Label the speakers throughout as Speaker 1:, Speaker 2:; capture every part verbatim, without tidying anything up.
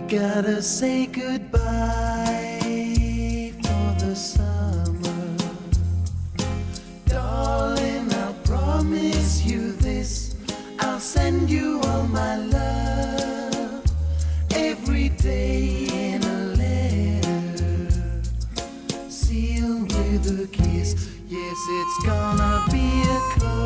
Speaker 1: Gotta say goodbye for the summer. Darling, I'll promise you this. I'll send you all my love every day in a letter, sealed with a kiss. Yes, it's gonna be a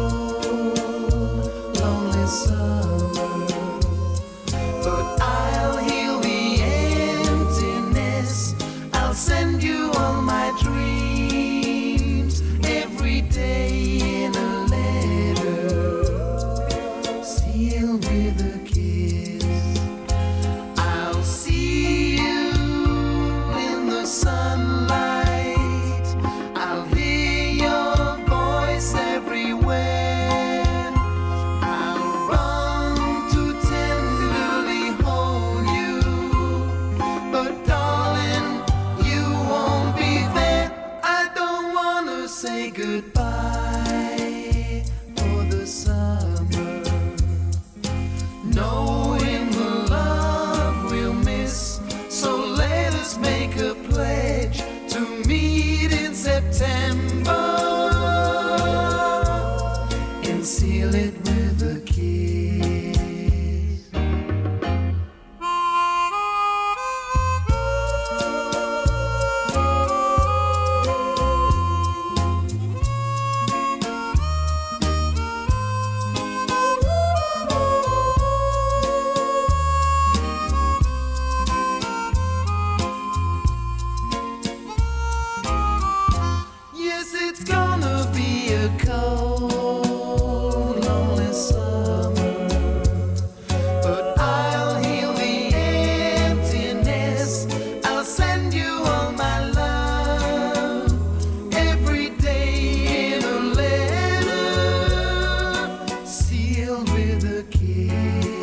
Speaker 1: cold, lonely summer, but I'll heal the emptiness. I'll send you all my dreams every day in a letter, sealed with a kiss. I'll see you in the sunlight. I'll hear your voice everywhere. I'll run to tenderly hold you, but darling, you won't be there. I don't wanna say goodbye for the summer, knowing the love we'll miss. So let us make a pledge to meet in September and seal it with a kiss. Yes, it's gonna be a cold, lonely summer, but I'll heal the emptiness. I'll send you all my love every day in a letter, sealed with a kiss.